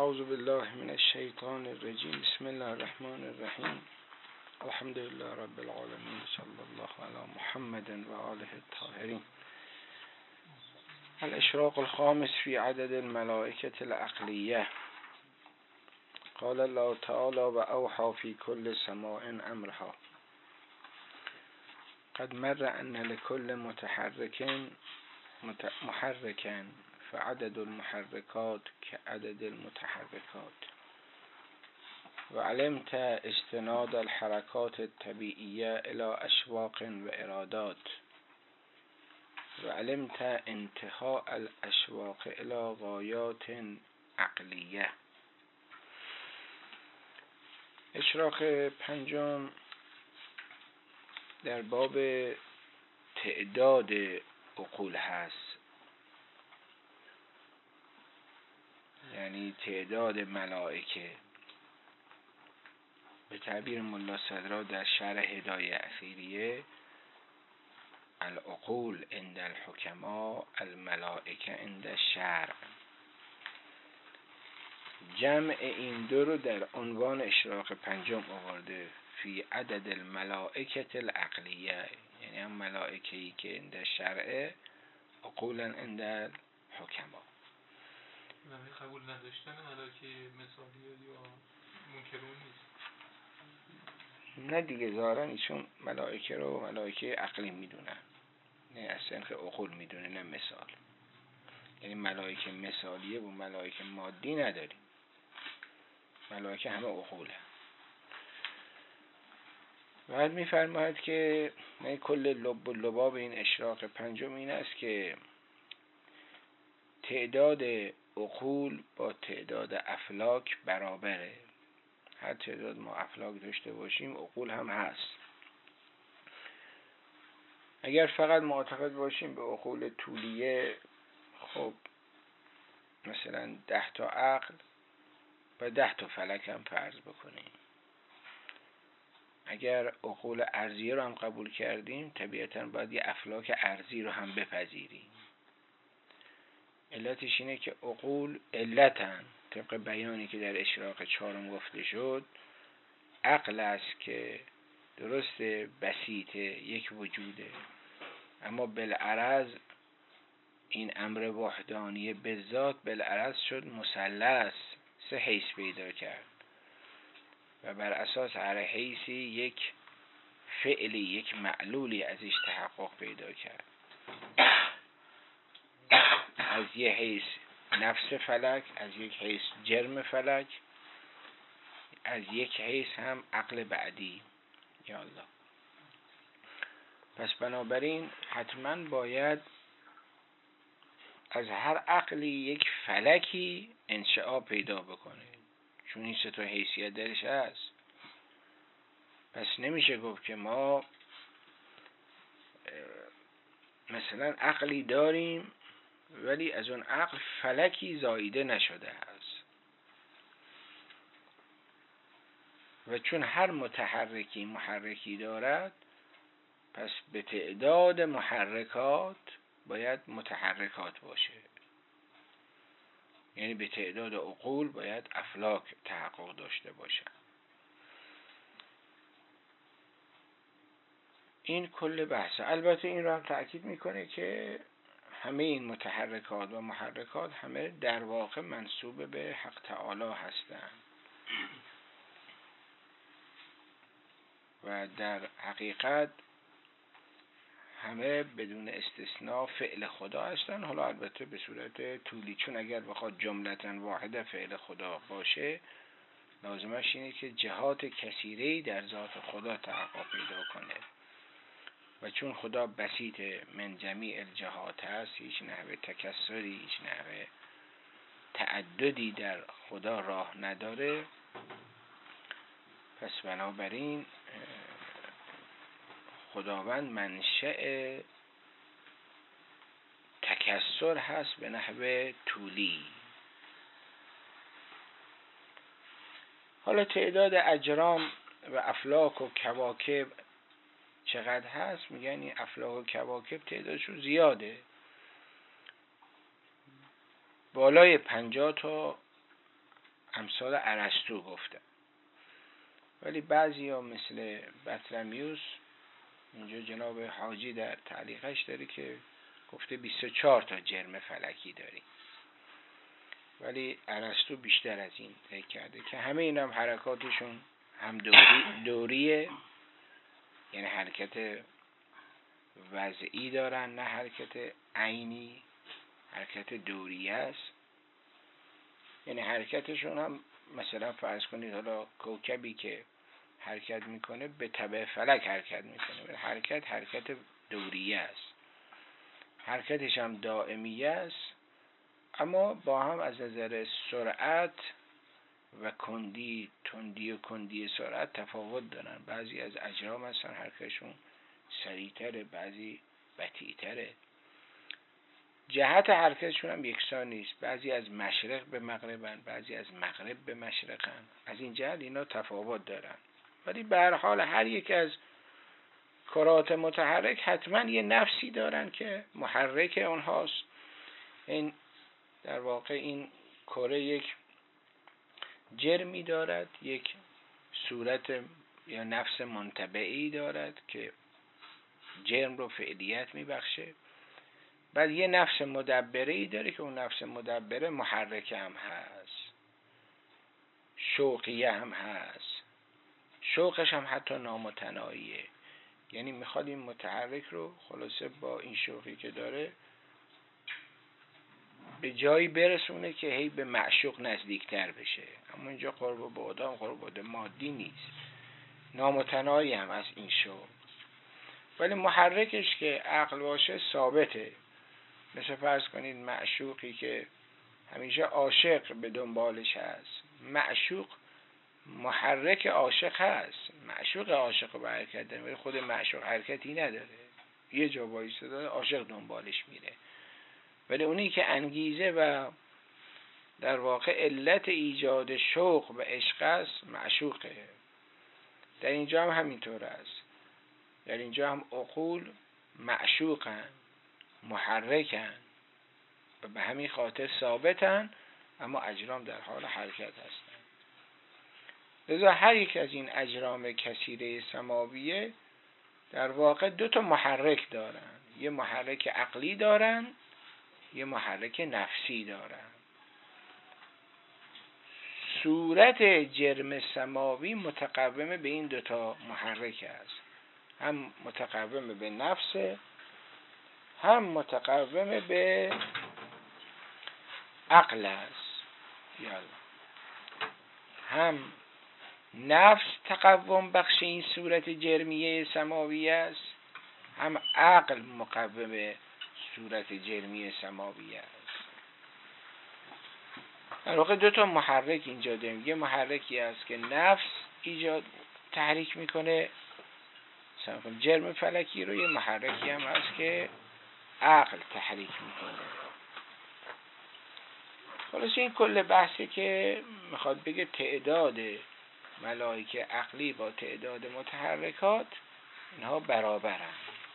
اعوذ بالله من الشیطان الرجیم. بسم الله الرحمن الرحیم. الحمد لله رب العالمین. صلی الله علی محمد و آله الطاهرین. الاشراق الخامس فی عدد الملائکة العقلیه. قال الله تعالی و اوحى فی کل سماء امرها. قد مر ان لكل محرك فعدد المحركات كعدد المتحركات. وعلمت استناد الحركات الطبيعية إلى أشواق وإرادات. وعلمت انتهاء الأشواق إلى غايات عقلية. اشراق پنجم در باب تعداد عقول هست، یعنی تعداد ملائکه. به تعبیر ملا صدرا در شرح هدایه اخیریه، العقول عند الحکما الملائکه عند الشرع. جمع این دو رو در عنوان اشراق پنجم آورده، فی عدد الملائکه العقلیه، یعنی هم ملائکه‌ای که عند الشرع، عقولا عند الحکما. قبول نداشتن ملائکه مثالی یا منکرون نیست؟ نه دیگه، ظاهرا ایشون ملائکه رو ملائکه عقلی میدونن، نه از سنخ عقول میدونه، نه مثال. یعنی ملائکه مثالیه و ملائکه مادی نداریم، ملائکه همه عقوله. بعد میفرماید که نه کل لب و لباب این اشراق پنجم این است که تعداد عقول با تعداد افلاک برابره. هر تعداد ما افلاک داشته باشیم عقول هم هست. اگر فقط معتقد باشیم به عقول طولیه، خب مثلا 10 تا عقل و 10 تا فلک هم فرض بکنیم. اگر عقول ارضیه رو هم قبول کردیم، طبیعتاً باید یه افلاک ارضی رو هم بپذیریم. علتش اینه که عقول علتن، طبق بیانی که در اشراق چهارم گفته شد. عقل است که درست بسیط یک وجوده، اما بالعرض این امر وحدانیه به ذات بالعرض شد مثلث، 3 حیث پیدا کرد و بر اساس هر حیثی یک فعلی، یک معلولی ازش تحقق پیدا کرد. از یک حیث نفس فلک، از یک حیث جرم فلک، از یک حیث هم عقل بعدی. یا الله. پس بنابراین حتما باید از هر عقلی یک فلکی انشعاب پیدا بکنه، چون این 3 تا حیثیت درش هست. پس نمیشه گفت که ما مثلا عقلی داریم ولی از اون عقل فلکی زاییده نشده است. و چون هر متحرکی محرکی دارد، پس به تعداد محرکات باید متحرکات باشه، یعنی به تعداد عقول باید افلاک تحقق داشته باشن. این کل بحثه. البته این رو هم تأکید میکنه که همه این متحرکات و محرکات همه در واقع منسوب به حق تعالی هستند و در حقیقت همه بدون استثناء فعل خدا هستن. حالا البته به صورت طولی، چون اگر بخواد جملتاً واحده فعل خدا باشه، لازمش اینه که جهات کثیره‌ای در ذات خدا تحقق پیدا کنه و چون خدا بسیط من جمیع الجهات هست، هیچ نحوه تکثری، هیچ نحوه تعددی در خدا راه نداره. پس بنابراین خداوند منشأ تکثر هست به نحو طولی. حالا تعداد اجرام و افلاک و کواکب چقدر هست؟ میگن این افلاک و کواکب تعدادشون زیاده، بالای 50 تا امثال ارسطو گفتن. ولی بعضی ها مثل بطلمیوس، اینجا جناب حاجی در تعلیقش داره که گفته 24 تا جرم فلکی داریم، ولی ارسطو بیشتر از این فکر کرده که همه این هم حرکاتشون هم دوریه، یعنی حرکت وضعی دارن نه حرکت عینی، حرکت دوریه است. یعنی حرکتشون هم مثلا فرض کنید حالا کوکبی که حرکت میکنه به تبع فلک حرکت میکنه، حرکت دوریه است، حرکتش هم دائمیه است، اما با هم از نظر سرعت و تندی و کندی سرعت تفاوت دارن. بعضی از اجرام هستن حرکتشون سریعتره، بعضی بطیئتره. جهت حرکتشون هم یکسان نیست، بعضی از مشرق به مغربن، بعضی از مغرب به مشرقن. از این جهت اینا تفاوت دارن. ولی به هر حال هر یک از کرات متحرک حتما یه نفسی دارن که محرک اونهاست. این در واقع این کره یک جرمی دارد، یک صورت یا نفس منطبعی دارد که جرم رو فعلیت میبخشه. بعد یه نفس مدبره‌ای داره که اون نفس مدبره محرک هم هست، شوقیه هم هست، شوقش هم حتی نامتناهیه. یعنی میخواد این متحرک رو خلاصه با این شوقی که داره به جایی برسونه که هی به معشوق نزدیکتر بشه. اما اینجا قرب به آدم قرب مادی نیست، نامتناهی هم از این شوق. ولی محرکش که عقل باشه ثابته. مثل فرض کنید معشوقی که همیشه عاشق به دنبالش هست، معشوق محرک عاشق هست، معشوق عاشق رو به حرکت داره، ولی خود معشوق حرکتی نداره، یه جا وایساده عاشق دنبالش میره. ولی اونی که انگیزه و در واقع علت ایجاد شوق و عشق است معشوقه. در اینجا هم همینطور است، در اینجا هم عقول معشوقن، محرکن و به همین خاطر ثابتن، اما اجرام در حال حرکت هستن. لذا هر یک از این اجرام کثیره سماویه در واقع 2 تا محرک دارن، یه محرک عقلی دارن، یه محرک نفسی دارن. صورت جرم سماوی متقوم به این 2 تا محرک است، هم متقوم به نفس، هم متقوم به عقل است. هم نفس تقوم بخش این صورت جرمیه سماوی است، هم عقل مقوم صورت جرمی سماوی است. در واقع 2 تا محرک اینجا داریم. یه محرکی است که نفس تحریک میکنه جرم فلکی رو، یه محرکی هم هست که عقل تحریک میکنه. خلاص این کل بحثی که میخواد بگه تعداد ملائکه عقلی با تعداد متحرکات اینها برابرن.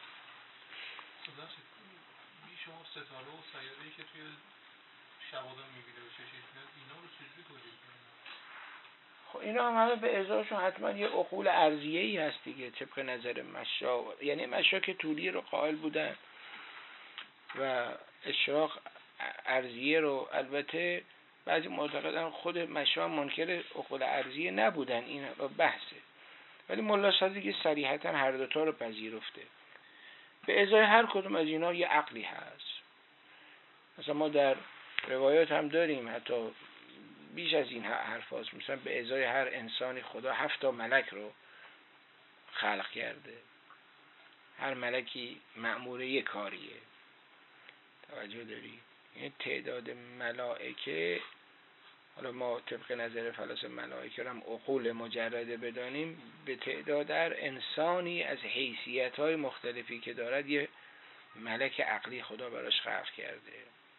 شما ستاره و سیاره‌ای که توی شبادان میبینه و چشش میاد اینا رو چجوری تولید میکنه؟ خب اینا هم همه به ازاشون حتما یه عقول ارضیه‌ای هست دیگه، طبق نظر مشا. یعنی مشا که طولی رو قائل بودن و اشراق ارضیه رو، البته بعضی معتقدن خود مشا منکر عقول ارضیه نبودن، این بحثه، ولی ملا صادق که صریحتا هر 2 تا رو پذیرفته. به ازای هر کدوم از اینا یه عقلی هست. مثلا ما در روایات هم داریم حتی بیش از این حرف هست. مثلا به ازای هر انسانی خدا 7 تا ملک رو خلق کرده، هر ملکی مأمور یه کاریه. توجه داری؟ این تعداد ملائکه، حالا ما طبق نظر فلاسفه ملائکه رو هم عقول مجرده بدانیم، به تعداد هر انسانی از حیثیت‌های مختلفی که دارد یه ملک عقلی خدا براش خلق کرده.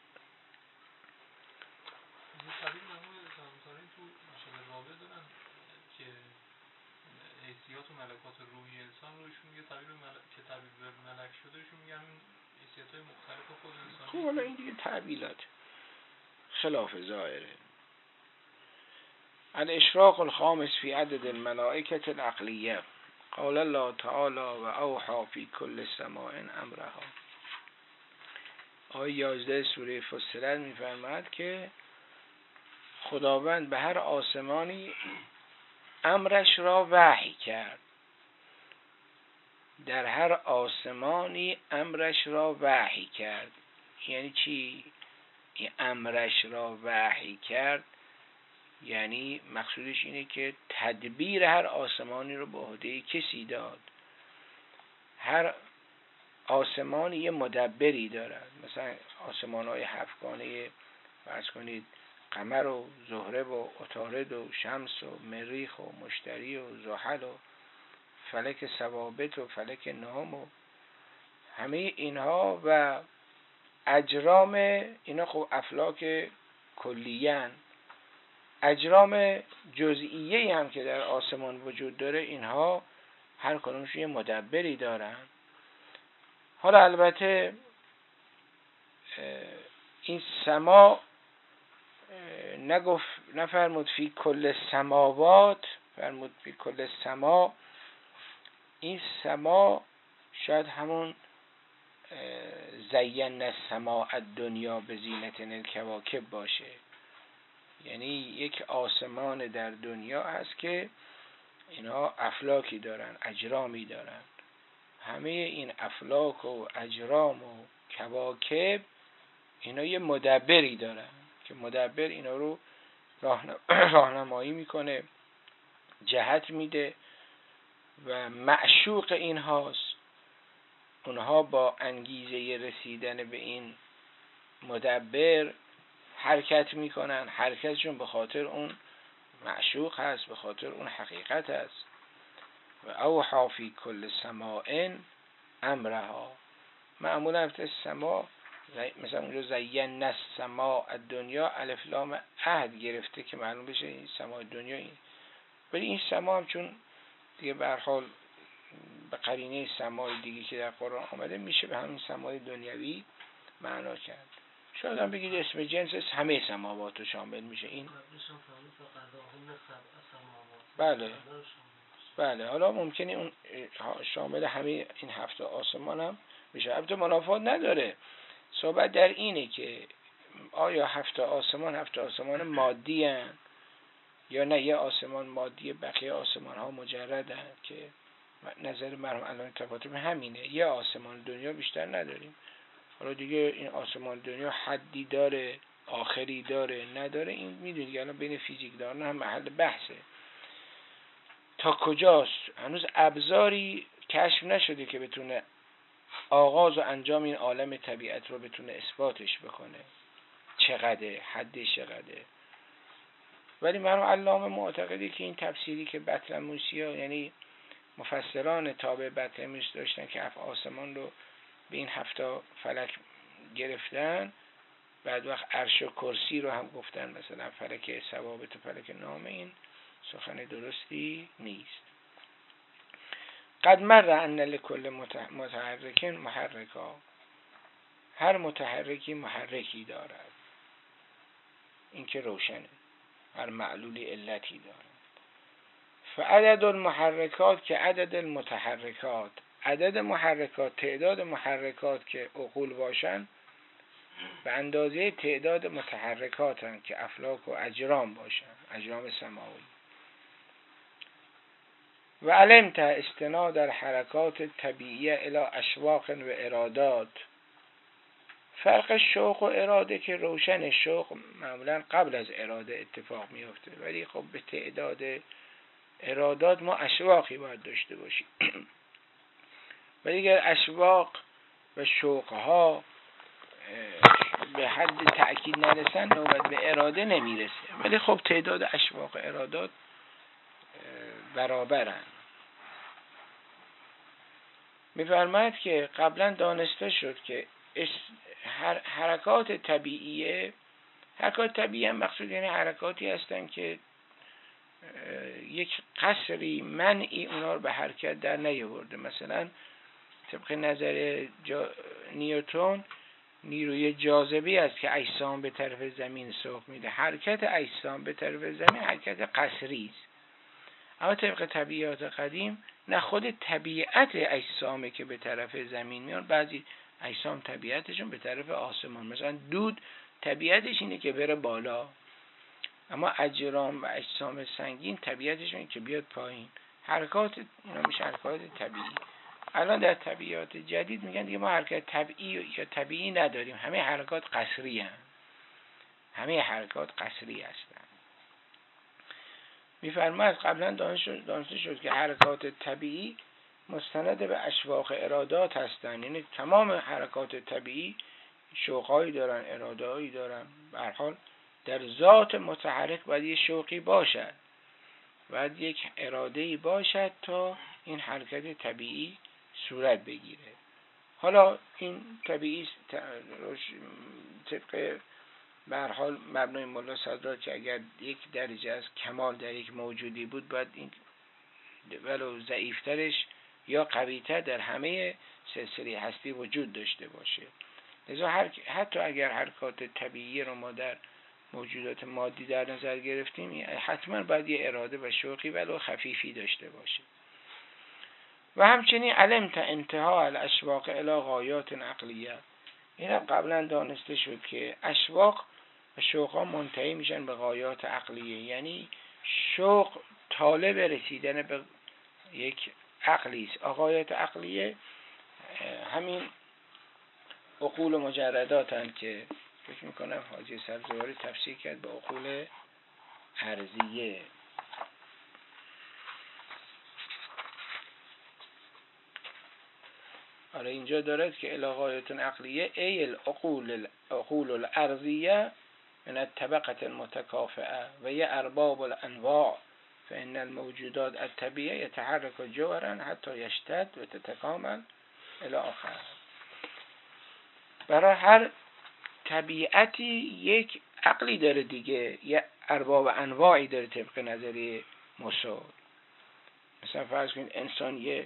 تعبیر معمول تو مشابه رابع دارن که حیثیات و ملکات روحی انسان رو ایشون میگه که تعبیر به ملک شده، ایشون میگه همین حیثیت‌های مختلف خود انسان. خب حالا این دیگه تعبیرات خلاف ظاهره. الاشراق الخامس في عدد الملائکة العقلیه. قال الله تعالی و اوحی فی کل سماء امرها. آیه 11 سوره فصلت می‌فرماید که خداوند به هر آسمانی امرش را وحی کرد. در هر آسمانی امرش را وحی کرد. یعنی چی؟ این امرش را وحی کرد یعنی مقصودش اینه که تدبیر هر آسمانی رو به عهده کسی داد. هر آسمانی یه مدبری دارد. مثلا آسمان‌های هفتگانه فرض کنید قمر و زهره و عطارد و شمس و مریخ و مشتری و زحل و فلک ثوابت و فلک نام و همه اینها و اجرام اینا خب افلاک کلیه‌اند. اجرام جزئیه هم که در آسمان وجود داره اینها هر کدومش یه مدبری دارن. حالا البته این سما نفرمود فی کل سماوات، فرمود فی کل سما. این سما شاید همون زینا السماء الدنیا بزینة الکواکب باشه. یعنی یک آسمان در دنیا هست که اینا افلاکی دارن، اجرامی دارن. همه این افلاک و اجرام و کواکب اینا یه مدبری دارن که مدبر اینا رو راهنمایی میکنه، جهت میده و معشوق این هاست. اونها با انگیزه رسیدن به این مدبر حرکت میکنن. حرکتشون به خاطر اون معشوق هست، به خاطر اون حقیقت هست. و اوحی فی کل سماء امرها. معمولا في سما مثلا اونجا زینا السماء الدنیا الف لام عهد گرفته که معلوم بشه این سماء دنیا این. ولی این سما هم چون دیگه به هر حال به قرینه سمای دیگه که در قرآن آمده میشه به همین سمای دنیوی معنا کرد. شاید هم بگید اسم جنس همه سماوات رو شامل میشه این. بله حالا ممکنه اون شامل همه این هفت آسمان هم بشه. البته منافات نداره. صحبت در اینه که آیا هفت آسمان مادی هستند یا نه یه آسمان مادی، بقیه آسمان ها مجرد هستند که نظر مرحوم علامه طباطبایی همینه. یه آسمان دنیا بیشتر نداریم. حالا دیگه این آسمان دنیا حدی داره، آخری داره، نداره، این میدونید الان بین فیزیکدانان هم محل بحثه تا کجاست. هنوز ابزاری کشف نشده که بتونه آغاز و انجام این عالم طبیعت رو بتونه اثباتش بکنه چقدره، حدش چقدره. ولی مرحوم علامه معتقده که این تفسیری که بطلمیوسی ها یعنی مفسران تابع بطلمیوس داشتن که آسمان رو به این هفتا فلک گرفتن، بعد وقت عرش و کرسی رو هم گفتن مثلا فلک ثوابت و فلک نام، این سخن درستی نیست. قد مر ان لکل متحرک محرکا. هر متحرکی محرکی دارد، این که روشنه. هر معلولی علتی دارد. فعدد المحرکات که عدد المتحرکات. عدد محرکات، تعداد محرکات که عقول باشن به اندازه تعداد متحرکات هستند که افلاک و اجرام باشن، اجرام سماوی. و علمت استناد در حرکات طبیعیه الی اشواق و ارادات. فرق شوق و اراده که روشن، شوق معمولا قبل از اراده اتفاق میفته، ولی خب به تعداد ارادات ما اشواقی باید داشته باشیم. ولی اگر اشواق و شوقها به حد تأکید نرسن نوبت به اراده نمیرسه. ولی خب تعداد اشواق و ارادات برابرن. می‌فرماید که قبلا دانسته شد که حرکات طبیعیه، حرکات طبیعی هم مقصود یعنی حرکاتی هستن که یک قصری منعی اونا رو به حرکت در نیاورده. مثلا طبق نظر نیوتن نیروی جاذبه است که اجسام به طرف زمین سوق میده. حرکت اجسام به طرف زمین حرکت قصری است. اما طبق طبیعت قدیم نه خود طبیعت اجسامه که به طرف زمین میان، بعضی اجسام طبیعتشون به طرف آسمان، مثلا دود طبیعتش اینه که بره بالا، اما اجرام و اجسام سنگین طبیعتشون اینه که بیاد پایین. حرکات اینا میشه حرکات طبیعی. الان در طبیعت جدید میگن دیگه ما حرکت طبیعی یا طبیعی نداریم، همه حرکات قصری هستند. همه حرکات قصری هستند. میفرماید قبلا دانسته شد که حرکات طبیعی مستند به اشواق ارادات هستند، یعنی تمام حرکات طبیعی شوقایی دارن، ارادهایی دارن. به هر حال در ذات متحرک باید یه شوقی باشد، باید یک اراده‌ای باشد تا این حرکت طبیعی صورت بگیره. حالا این طبیعی طبق به هر حال مبنای ملا صدرا که اگر یک درجه از کمال در یک موجودی بود، باید این ولو ضعیفترش یا قویتر در همه سلسله هستی وجود داشته باشه. لذا حتی اگر حرکات طبیعی رو ما در موجودات مادی در نظر گرفتیم، حتما باید یه اراده و شوقی ولو خفیفی داشته باشه. و همچنین علمت انتها الاشواق الی غایات عقلیه، این قبلا دانسته شد که اشواق و شوقا منتهی میشن به غایات عقلیه، یعنی شوق طالب رسیدن به یک عقلی است. غایات عقلیه همین عقول مجردات هستند که فکر میکنم حاجی سبزواری تفسیر کرد به عقول ارضیه. آره اینجا دارد که الغایت عقلیه ای العقول الارضیه من الطبقه المتکافئه و یه ارباب الانواع فان الموجودات الطبیعه يتحرك جوهرا حتی یشتد و تتکامل الی آخر. برای هر طبیعتی یک عقلی داره دیگه، یه ارباب انواعی داره طبق نظریه مسل. مثلا فرض کنید انسان یه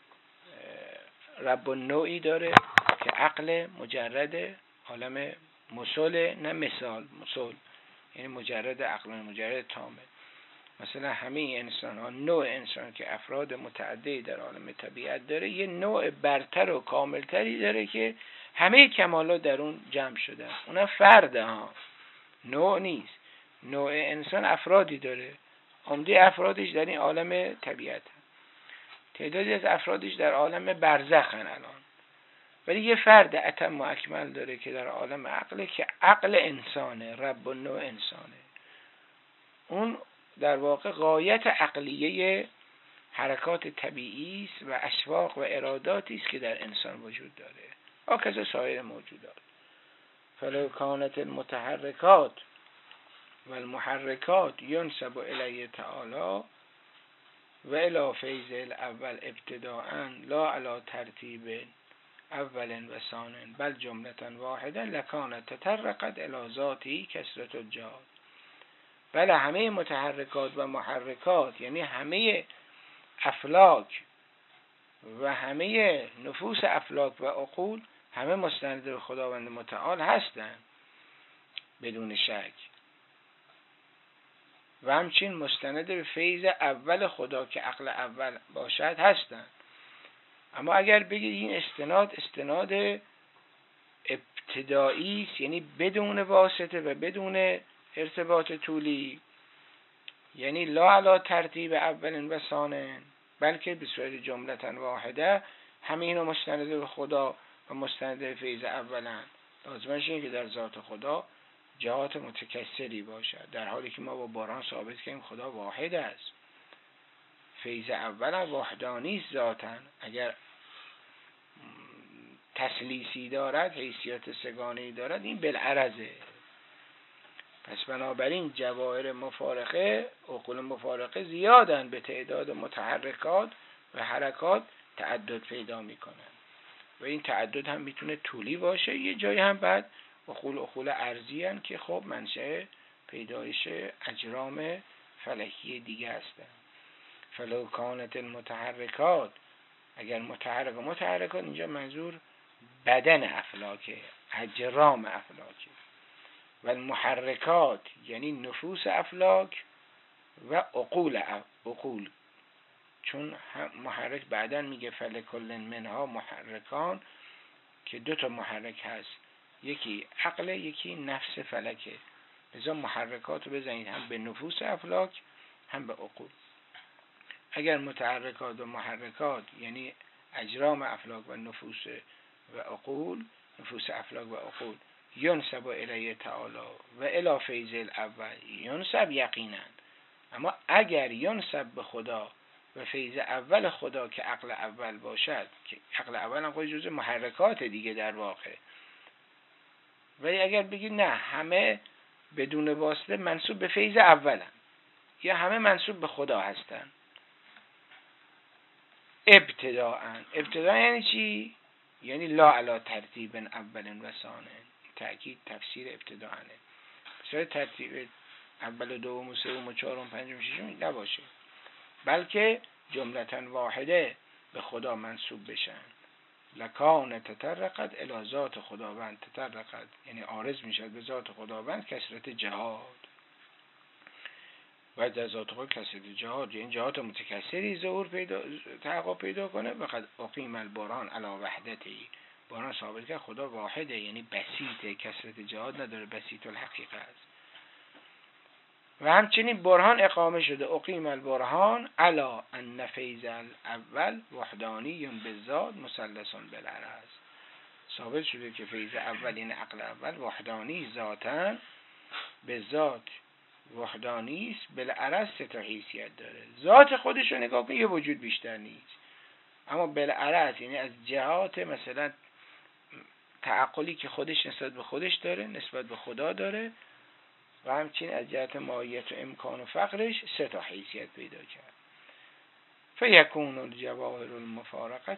رب النوعی داره که عقل مجرد عالم مسل، نه مثال مسل، یعنی مجرد عقل، مجرد تامه. مثلا همه انسان ها، نوع انسان که افراد متعددی در عالم طبیعت داره، یه نوع برتر و کاملتری داره که همه کمالات در اون جمع شده، اونم فرده ها، نوع نیست. نوع انسان افرادی داره، عمده افرادش در این عالم طبیعت هست. تعدادی از افرادش در عالم برزخن الان، ولی یه فرد اتم و اکمل داره که در عالم عقله که عقل انسانه، رب النوع انسانه. اون در واقع غایت عقلیه حرکات طبیعی است و اشواق و اراداتی است که در انسان وجود داره، هکذا سایر موجودات. فلو کانت المتحرکات و المحرکات ینسب الیه تعالی و الی فیض الاول ابتداء لا علی ترتیب اول و ثان بل جملة واحده لکانت تطرقت الی ذاتی کثرت الجاد. بله همه متحرکات و محرکات، یعنی همه افلاک و همه نفوس افلاک و عقول، همه مستند به خداوند متعال هستند بدون شک، و همچنین مستند به فیض اول خدا که عقل اول باشد هستند. اما اگر بگید این استناد ابتدایی است، یعنی بدون واسطه و بدون ارتباط طولی، یعنی لا علی ترتیب اول و ثان بلکه به صورت جملة واحده، همه اینا مستند به خدا و مستند به فیض اولن، لازمش اینه که در ذات خدا جهات متکثری باشد، در حالی که ما با باران ثابت کردیم خدا واحد است. فیض اول وحدانی است ذاتن، اگر تسلیسی دارد، حیثیت سگانه‌ای دارد، این بالعرضه. پس بنابراین جواهر مفارقه، عقول مفارقه زیادن، به تعداد متحرکات و حرکات تعدد پیدا میکنن و این تعدد هم میتونه طولی باشه، یه جایی هم بعد عقول ارضی هن که خب منشأ پیدایش اجرام فلکی دیگه هستن. فلو کانت المتحرکات، اگر متحرکات اینجا منظور بدن افلاکه، اجرام افلاکه. و المحرکات یعنی نفوس افلاک و عقول. چون محرک بعداً میگه فلکل منها محرکان، که 2 تا محرک هست، یکی عقل، یکی نفس فلکه. لذا محرکات رو بزنید هم به نفوس افلاک هم به عقول. اگر متحرکات و محرکات یعنی اجرام افلاک و نفوس و عقول، نفوس افلاک و عقول، ینسب الیه تعالی و الی فیض الاول، ینسب یقینا. اما اگر ینسب به خدا و فیض اول خدا که عقل اول باشد، که عقل اول هم خود جزء محرکات دیگه در واقع، ولی اگر بگید نه همه بدون واسطه منسوب به فیض اولن یا همه منسوب به خدا هستن، ابتداء یعنی چی؟ یعنی لا علی ترتیب اول و ثانی، تأکید تفسیر ابتداءنه، بسیار ترتیب اول و دوم و سوم و چهارم و پنجم و ششم نباشه، بلکه جملتاً واحده به خدا منسوب بشن. لکان تطرقت الی ذات خداوند، تطرقت یعنی عارض میشد به ذات خداوند کثرت جهاد، و در ذات خود کثرت جهاد یعنی جهات متکثری ظهور تحقق پیدا کنه. و قد اقیم البرهان علی وحدتی، برهان ثابت که خدا واحده، یعنی بسیطه، کثرت جهاد نداره، بسیط الحقیقه است. و همچنین برهان اقامه شده، اقیم البرهان علی ان فیض الاول وحدانی بالذات مثلث بالعرض، ثابت شده که فیض اول این عقل اول وحدانی ذاتاً، به ذات وحدانی است، بالعرض 3 تا حیثیت داره. ذات خودش رو نگاه کن یه وجود بیشتر نیست، اما بالعرض یعنی از جهات مثلا تعقلی که خودش نسبت به خودش داره، نسبت به خدا داره، و همچنین از جهت ماهیت و امکان و فقرش 3 تا حیثیت پیدا کرد. فیکون الجواهر المفارقه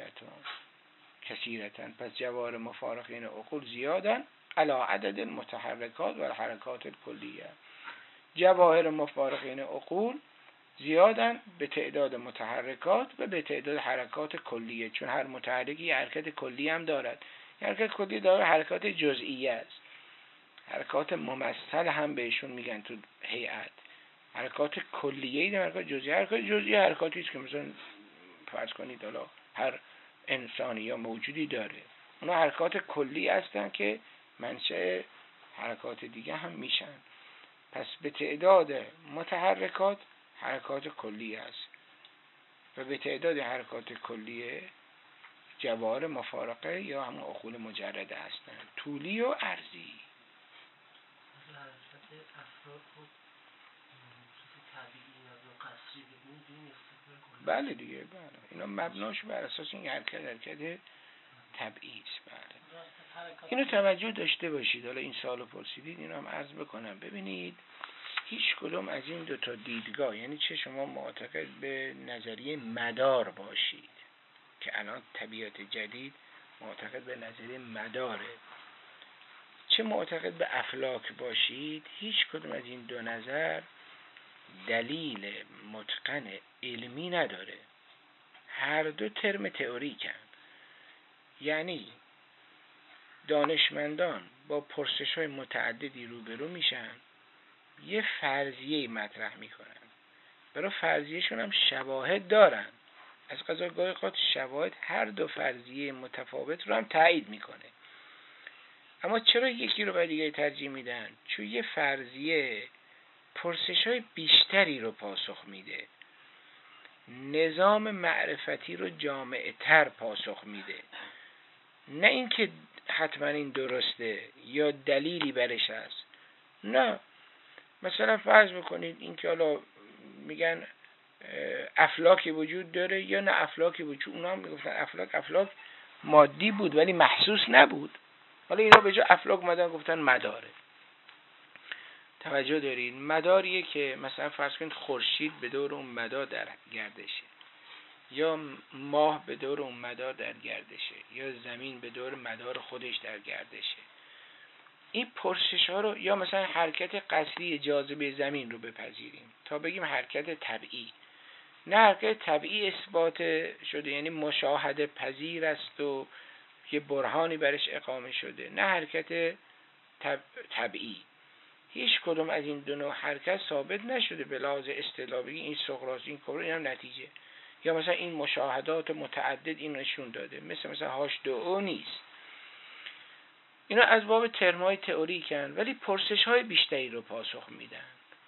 کثیرتن، پس جواهر مفارقین عقول زیادن، علی عدد المتحرکات و الحرکات الکلیه. جواهر مفارقین عقول زیادن به تعداد متحرکات و به تعداد حرکات کلیه، چون هر متحرکی یه حرکت کلی هم دارد. حرکت کلی داره حرکات جزئیه است، حرکات ممثل هم بهشون میگن تو هیئت، حرکات کلیه‌ای داره، حرکات جزئیه. حرکات جزئیه حرکاتی است که مثلا فرض کنید حالا هر انسانی یا موجودی داره، اونا حرکات کلی هستن که منشأ حرکات دیگه هم میشن. پس به تعداد متحرکات حرکات کلی است و به تعداد حرکات کلیه جواهر مفارقه یا همون عقول مجرده هستند، طولی و عرضی. بله دیگه، بله اینا مبناش بر اساس این حرکت طبیعی است. بله اینو توجه داشته باشید. حالا این سوالو پرسیدید، اینو هم عرض بکنم. ببینید هیچ کدوم از این 2 تا دیدگاه، یعنی چه شما معتقد به نظریه مدار باشید که الان طبیعت جدید معتقد به نظریه مداره، چه معتقد به افلاک باشید، هیچ کدوم از این 2 نظر دلیل متقن علمی نداره. هر 2 ترم تئوریکن، یعنی دانشمندان با پرسش‌های متعددی روبرو میشن، یه فرضیه مطرح میکنن، برای فرضیه‌شون هم شواهد دارن، از قضا گاهی اوقات شواهد هر 2 فرضیه متفاوت رو هم تایید میکنه. اما چرا یکی رو بر دیگه ترجیح میدن؟ چون یه فرضیه پرسش‌های بیشتری رو پاسخ میده، نظام معرفتی رو جامع‌تر پاسخ میده، نه اینکه حتما این درسته یا دلیلی برش هست. نه، مثلا فرض بکنید اینکه حالا میگن افلاکی وجود داره یا نه افلاکی وجود، اونا هم میگفتن افلاک مادی بود ولی محسوس نبود، حالا اینا به جای افلاک اومدن گفتن مداره. توجه دارین؟ مداریه که مثلا فرض کنید خورشید به دور اون مدار در گردشه، یا ماه به دور اون مدار در گردشه، یا زمین به دور مدار خودش در گردشه. این پرسش ها رو، یا مثلا حرکت قصری جاذبه زمین رو بپذیریم تا بگیم حرکت طبیعی. نه، حرکت طبیعی اثبات شده، یعنی مشاهده پذیر است و یه برهانی برش اقامه شده، نه حرکت طبیعی. هیچ کدوم از این دو نوع حرکت ثابت نشده به لحاظ اصطلاحی. این سقراط، این کبرا، این هم نتیجه. یا مثلا این مشاهدات متعدد این نشون داده، مثلا H2O نیست. اینا از باب ترمای تئوریکن، ولی پرسش های بیشتری رو پاسخ میدن.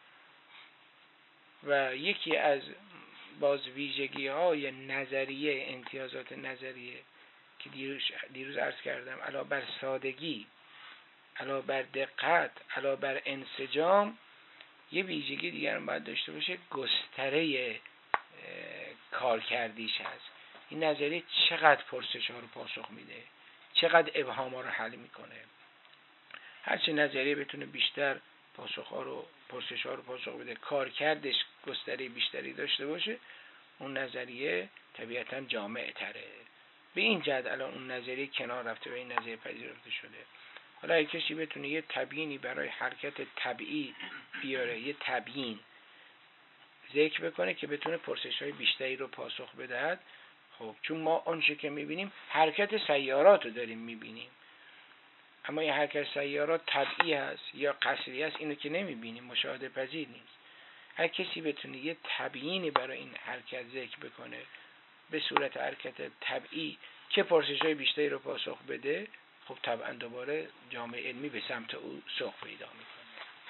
و یکی از باز ویژگی های نظریه، امتیازات نظریه که دیروز عرض کردم، علاوه بر سادگی، علاوه بر دقت، علاوه بر انسجام، یه ویژگی دیگر هم باید داشته باشه، گستره کارکردیش هست. این نظریه چقدر پرسش ها رو پاسخ میده، چقدر ابهام ها رو حل میکنه. هرچه نظریه بتونه بیشتر پرسش ها رو پاسخ بده، کارکردش گستره بیشتری داشته باشه، اون نظریه طبیعتاً جامع تره. به این جهت الان اون نظریه کنار رفته و این نظریه پذیرفته شده. حالا اگه کسی بتونه یه تبیینی برای حرکت طبیعی بیاره، یه تبیین ذکر بکنه که بتونه پرسش‌های بیشتری رو پاسخ بدهد، خب چون ما آنچه که می‌بینیم حرکت سیارات رو داریم می‌بینیم، اما این حرکت سیارات طبیعی هست یا قصری هست، اینو که نمی‌بینیم، مشاهده پذیر نیست. اگه کسی بتونه یه تبیینی برای این حرکت ذکر بکنه به صورت حرکت طبیعی که پرسش‌های بیشتری رو پاسخ بده، خب طبعا دوباره جامعه علمی به سمت او سوق پیدا میکنه.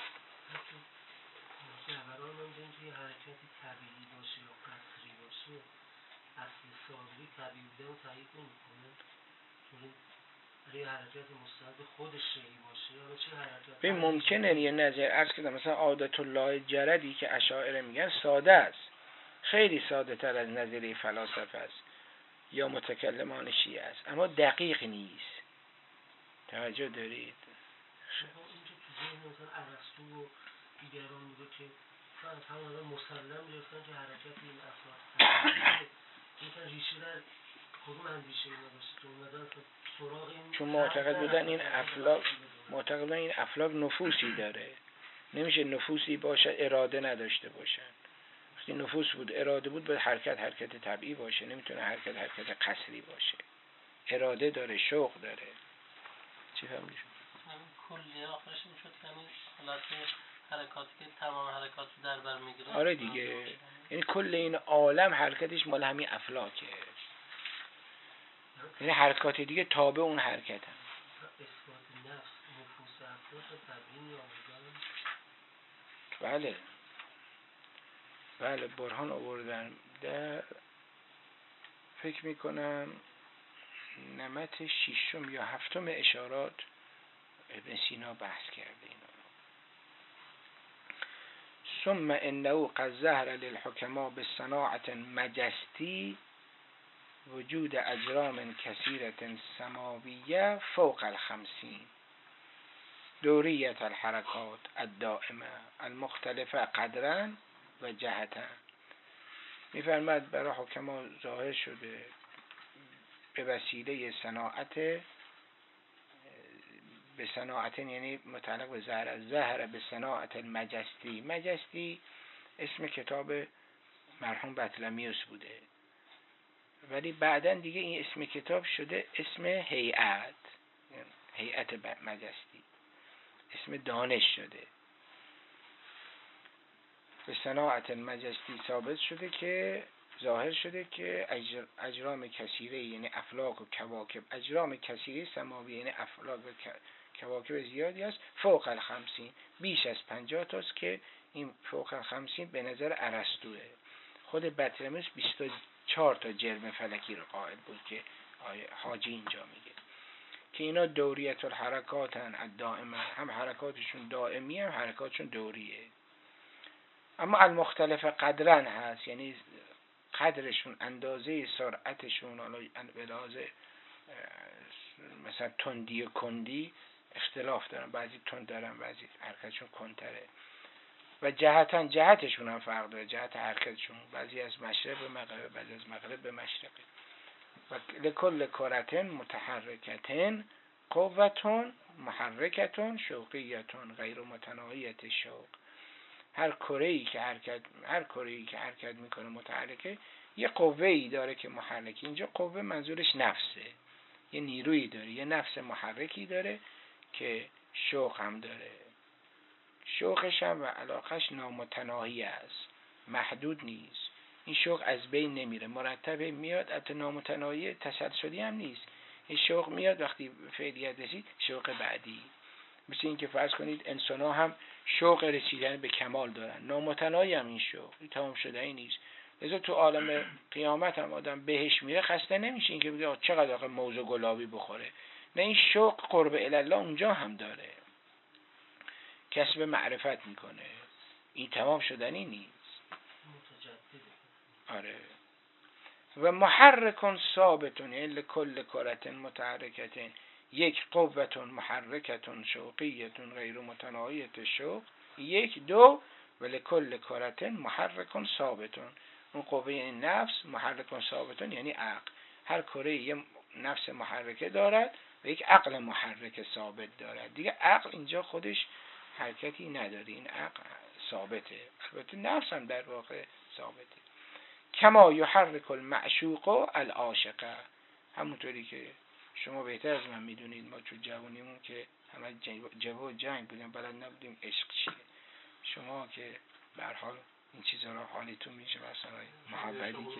قرار من که حرکت طبیعی باشه یا قصری باشه، اصل سازی طبیعی بودن تایید نمیکنه. چون برای حرکت مستند خودش شیعی باشه یا چه حرکت؟ ببین ممکنه یه نظر عرض کردم مثلا عادت الله جردی که اشاعره میگن ساده است، خیلی ساده تر از نظریه فلاسفه است یا متکلمان شیعه است، اما دقیق نیست. توجه دارید؟ اینجا تو ذهن مثلا ارسطو و دیگران میگه که همه مسلم گرفتن که حرکت این افراد اینکه ریشه در کدوم اندیشه اینا باشه که اومدن سراغ این، چون معتقد بودن این افلاک نفوسی داره، نمیشه نفوسی باشه اراده نداشته باشن. وقتی نفوس بود، اراده بود، باید حرکت طبیعی باشه، نمیتونه حرکت قصری باشه. اراده داره، شوق داره. چی فهمیدی؟ همین کلی آخرش میشد که همین حالت حرکاتی که تمام حرکات رو در بر میگیره. آره دیگه، یعنی کل این عالم حرکتش مال همین افلاکه، یعنی حرکات دیگه تابع اون حرکت هم. اثبات نفس نفوس افراد طبیعی آمدن. بله برهان آوردن در فکر میکنم نمط 6 یا 7 اشارات ابن سینا بحث کرده اینا. ثم انه قد ظهر للحکما بالصناعة مجستی وجود اجرام کثیرة سماویه فوق 50 دوریت الحرکات الدائمه المختلفه قدرا و جهتا. میفرماد برای حکما ظاهر شده به وسیله صناعت، به صناعت یعنی متعلق به ظهر به صناعت المجستی. مجستی اسم کتاب مرحوم بطلمیوس بوده، ولی بعدن دیگه این اسم کتاب شده اسم هیئت مجستی، اسم دانش شده. به صناعت المجستی ثابت شده که ظاهر شده که اجرام کثیره یعنی افلاک و کواکب، اجرام کثیره سماوی یعنی افلاک و کواکب زیادی است، فوق 50 بیش از 50 تاست که این فوق 50 به نظر ارسطوئه. خود بطلمیوس 24 تا جرم فلکی رو قائل بود که حاجی اینجا میگه که اینا دوریت الحرکاتن الدائمه، هم حرکاتشون دائمی هم حرکاتشون دوریه، اما المختلف قدرن هست، یعنی قدرشون اندازه سرعتشون به لحاظ مثلا تندی و کندی اختلاف دارن، بعضی تند دارن بعضی حرکتشون کندتره و جهتشون هم فرق داره، جهت حرکتشون بعضی از مشرق به مغرب بعضی از مغرب به مشرق. و لکل کرتن متحرکتن قوتون محرکتون شوقیتون غیر متناهیت شوق. هر کره‌ای که حرکت میکنه متحرکه، یه قوه‌ای داره که محرکه. اینجا قوه منظورش نفسه، یه نیرویی داره، یه نفس محرکی داره که شوق هم داره. شوقش هم و علاقش نامتناهی است، محدود نیست. این شوق از بین نمیره، مرتب میاد، حتی نامتناهی تسلسلی هم نیست. این شوق میاد وقتی فعلیت رسید شوق بعدی. مثل این که فرض کنید انسان ها هم شوق رسیدن به کمال دارن، نامتناهی هم این شوق، این تمام شدنی نیست. لذا تو عالم قیامت هم آدم بهش میره خسته نمیشه این که بگه چقدر آقا موز و گلابی بخوره. نه، این شوق قرب الله اونجا هم داره، کسب معرفت میکنه، این تمام شدنی نیست. آره. و محرکون ثابتون، یعنی لکل کرتن متحرکتن، یک قوتون محرکتون شوقیتون غیر متناهیت شوق، یک دو، و لکل کرتن محرکون ثابتون، اون قوه یعنی نفس، محرکون ثابتون یعنی عقل. هر کره یه نفس محرکه دارد و یک عقل محرک ثابت دارد. دیگه عقل اینجا خودش حرکتی نداره، این عقل ثابته. البته نفس هم در واقع ثابته. کما یحرک المعشوق العاشقه، همونطوری که شما بهتر از من میدونید، ما چون جوانیمون که همه جواب جنگ بودیم، بلد نبودیم عشق چیه. شما که به هر حال این چیزا رو حالیتون میشه، مثلا محبتی که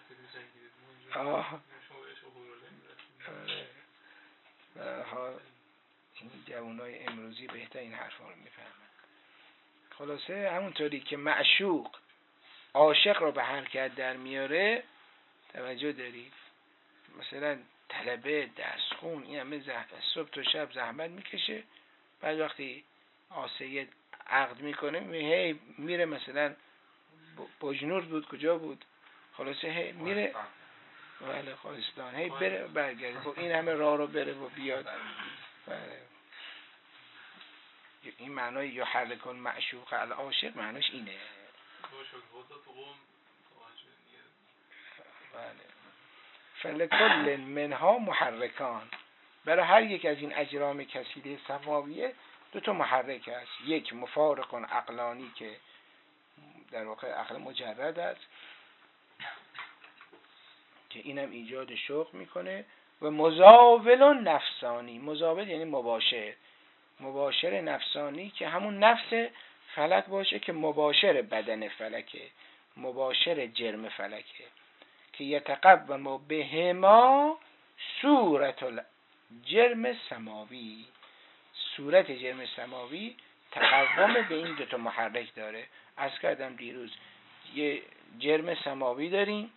به هر حال این جوانای امروزی بهتر این حرفا رو میفهمن. خلاصه همونطوری که معشوق عاشق رو به حرکت در میاره، توجه دارید، مثلا طلبه دستخون این همه صبح تا شب زحمت میکشه، بعد وقتی آسیه عقد میکنه هی میره، مثلا بجنور بود کجا بود، خلاصه هی میره بله خالصدان، هی بره برگرده، خب این همه راه رو بره و بیاد. بله. این معنای یحرک المعشوق العاشق معناش اینه. بله. فلکل منها محرکان، برای هر یک از این اجرام کثیره سماویه دو تا محرک است. یک مفارق عقلانی که در واقع عقل مجرد است که اینم ایجاد شوق میکنه، و مزاول نفسانی، مزاول یعنی مباشر، مباشر نفسانی که همون نفس فلک باشه که مباشر بدن فلکه، مباشر جرم فلکه، که یتقوم بهما صورت الجرم سماوی، صورت جرم سماوی تقوم به این دوتا محرک داره. عرض کردم دیروز یه جرم سماوی داریم،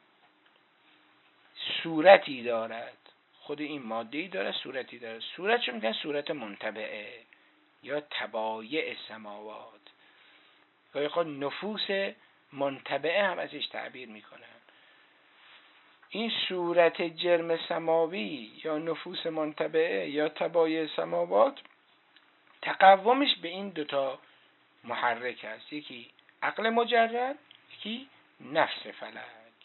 صورتی دارد، خود این ماده‌ای داره، صورتی داره. صورت چون میگن صورت منتبعه یا تبایع سماوات، گاهی خود نفوس منتبعه هم ازش تعبیر میکنن. این صورت جرم سماوی یا نفوس منتبعه یا تبایع سماوات تقومش به این دوتا محرک است، یکی عقل مجرد، یکی نفس فلک.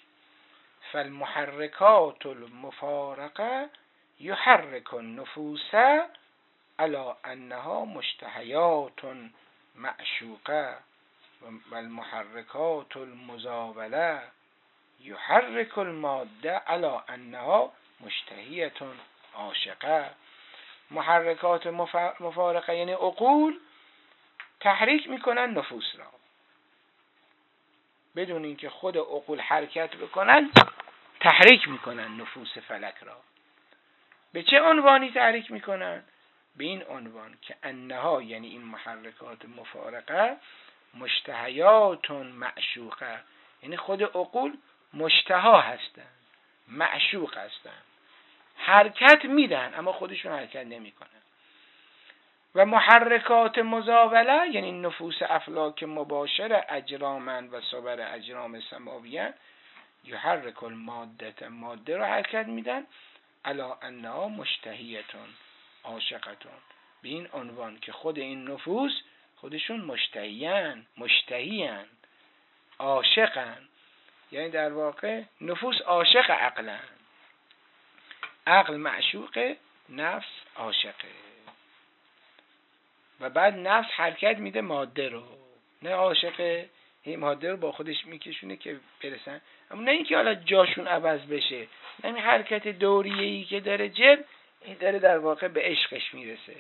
فالمحرکات المفارقه یحرک النفوس علی انها مشتهیات معشوقه، و المحرکات المزاوله یحرک الماده علی انها مشتهیه عاشقه. محرکات مفارقه یعنی عقول تحریک میکنن نفوس را بدون اینکه خود عقول حرکت بکنن، تحریک میکنن نفوس فلک را. به چه عنوانی تحریک میکنن؟ به این عنوان که انها، یعنی این محرکات مفارقه، مشتهیات معشوقه، یعنی خود عقول مشتها هستن، معشوق هستن، حرکت میدن اما خودشون حرکت نمیکنن. و محرکات مزاوله یعنی نفوس افلاک مباشر اجرامن و صبر اجرام سماویان، یحرک الماده، ماده رو حرکت میدن، الا انها مشتهیتون عاشقتون، به این عنوان که خود این نفوس خودشون مشتهیان عاشقن، یعنی در واقع نفوس عاشق عقلن، عقل معشوق، نفس عاشقه. و بعد نفس حرکت میده ماده رو، نه عاشقه، این ماده رو با خودش میکشونه که برسن، اما نه اینکه حالا جاشون عوض بشه، نه این حرکت دوریه‌ای که داره جرم این داره در واقع به عشقش میرسه.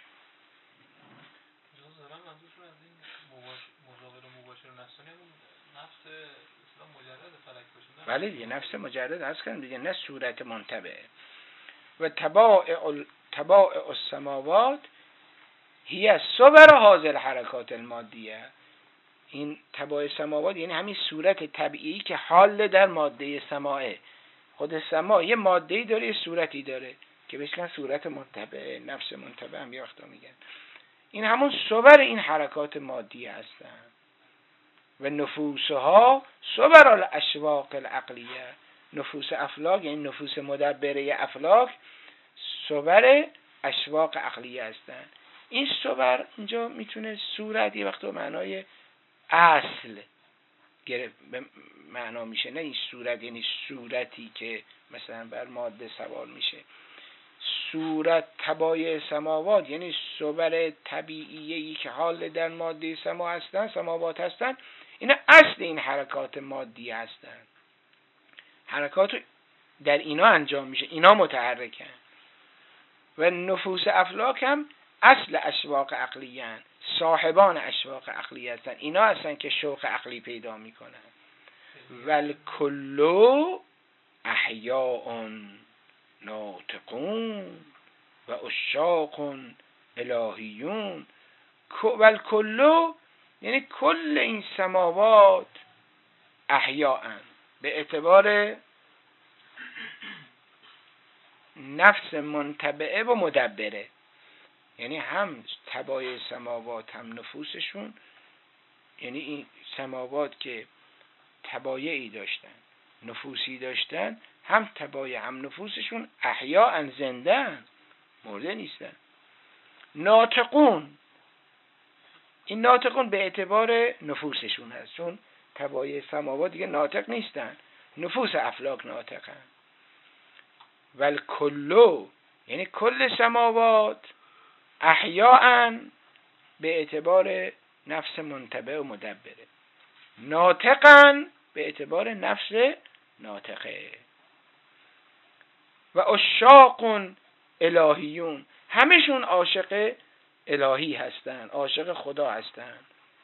منظورشون از این مزاول مباشر نفسانی همون نفس اصلا مجرد فلک باشه؟ بله دیگه، نفس مجرد هست کنم دیگه، نه صورت منتبه. و تباع السماوات هی صور حاضر حرکات المادیه. این تباع سماوات یعنی همین صورت طبیعی که حال در ماده سماعه. خود سما یه ماده‌ای داره، یه صورتی داره که بهش میگن صورت منتبه، نفس منتبه هم یه وقتا میگن. این همون صور این حرکات مادی هستن. و نفوسها صور الاشواق العقلیه. نفوس افلاک یعنی نفوس مدبره افلاک صور اشواق عقلیه هستن. این صور اینجا میتونه صورت یه وقت به معنای اصل به معنا میشه، نه این صورت یعنی صورتی که مثلا بر ماده سوار میشه. صورت تبایع سماوات یعنی صور طبیعیه‌ای که حال در ماده سما هستن، سماوات هستن. اینا اصل این حرکات مادی هستن. حرکات در اینا انجام میشه، اینا متحرکن. و نفوس افلاک هم اصل اشواق عقلیه هستن، صاحبان اشواق عقلیه هستن. اینا هستن که شوق عقلی پیدا میکنن. والکل احیاء ناطقون و عشاق الهیون. والکل یعنی کل این سماوات احیاء به اعتبار نفس منتبعه و مدبره. یعنی هم تبایع سماوات هم نفوسشون، یعنی این سماوات که تبایعی داشتن نفوسی داشتن، هم تبایع هم نفوسشون احیاء زندن، مرده نیستن. ناطقون، این ناطقون به اعتبار نفوسشون هست، چون تبایع سماوات دیگه ناطق نیستن، نفوس افلاک ناطقن. والکل یعنی کل سماوات احیاء به اعتبار نفس منتبه و مدبره، ناطقن به اعتبار نفس ناطقه. و عشاق الهیون، همشون عاشق الهی هستن، عاشق خدا هستن.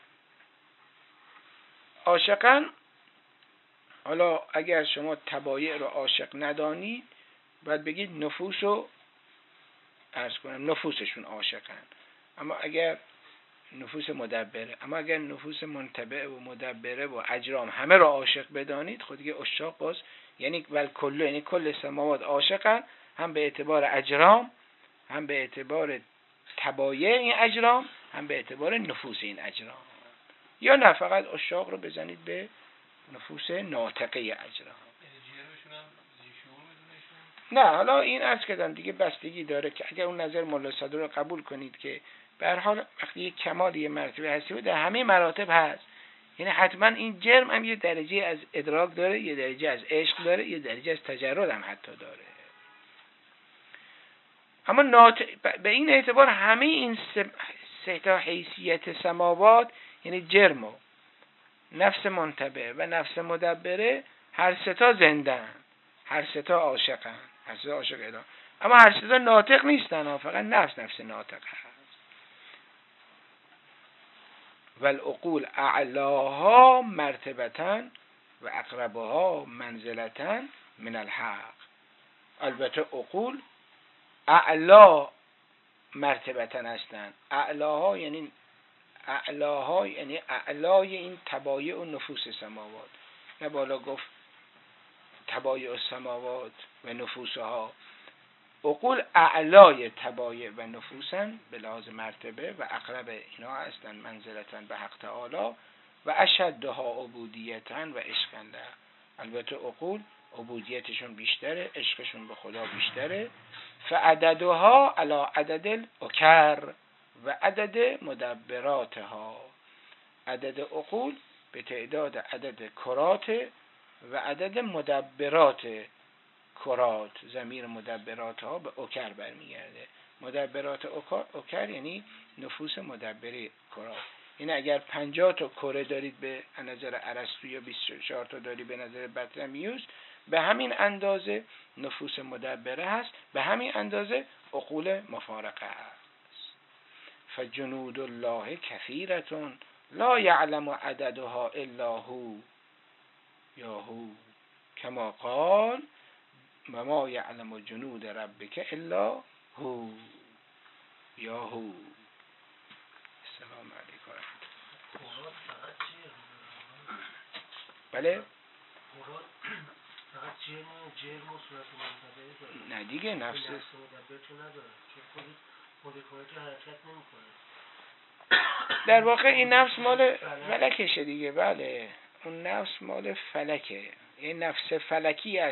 عاشقن، حالا اگر شما تبایع رو عاشق ندانید باید بگید نفوس رو عرض کنم نفوسشون عاشقن. اما اگر نفوس مدبره، اما اگر نفوس منتبع و مدبره و اجرام همه رو عاشق بدانید، خود دیگه عشاق باز یعنی والکل یعنی کل سماوات عاشقن، هم به اعتبار اجرام، هم به اعتبار تبایع این اجرام، هم به اعتبار نفوس این اجرام. یا نه فقط عشاق رو بزنید به نفوس ناطقه اجرام. نه حالا این عرض کردم دیگه بستگی داره که اگر اون نظر مولا صدر رو قبول کنید که به هر حال وقتی یک کمال یه مرتبه هستی و در همه مراتب هست، یعنی حتما این جرم هم یه درجه از ادراک داره، یه درجه از عشق داره، یه درجه از تجرد هم حتی داره. اما به این اعتبار همه این سه تا حیثیت سماوات یعنی جرم و نفس منتبه و نفس مدبره، هر سه تا زندن، هر سه تا عاشقن، هر سه تا عاشق اله، اما هر سه تا ناطق نیستن، فقط نفس ناطق هست. والعقول اعلاها مرتبتن و اقربها منزلتن من الحق. البته عقول اعلا مرتبتن هستن. اعلاها یعنی اعلای این تبایع و نفوس سماوات. نه بالا گفت تبایع السماوات و نفوسها. عقول اعلای تبایع و نفوسن به لحاظ مرتبه و اقرب اینا هستن منزلتن به حق تعالی و اشدها عبودیتن و عشقن له. البته عقول عبودیتشون بیشتره، عشقشون به خدا بیشتره. فعددها علی عدد الاکر و عدد مدبراتها. عدد عقول به تعداد عدد کرات و عدد مدبرات کرات. ضمیر مدبراتها به اوکر برمیگرده. مدبرات اوکر یعنی نفوس مدبره کرات. این اگر 50 تا کره دارید به نظر ارسطو یا 24 تا داری به نظر بطلمیوس، به همین اندازه نفوس مدبره هست، به همین اندازه عقول مفارقه هست. فجنود الله کثیرة لا یعلم عددها الا هو یا هو کما قال و ما یعلم جنود ربک الا هو یا هو. السلام علیکم. مراد فقط چیه؟ بله؟ مراد فقط جرم و صورت منطقه داره. نه دیگه، نفس مدبر که نداره، چون خودی که حرکت نمی کنه. در واقع این نفس مال فلکشه دیگه. بله اون نفس مال فلکه، این نفس فلکی است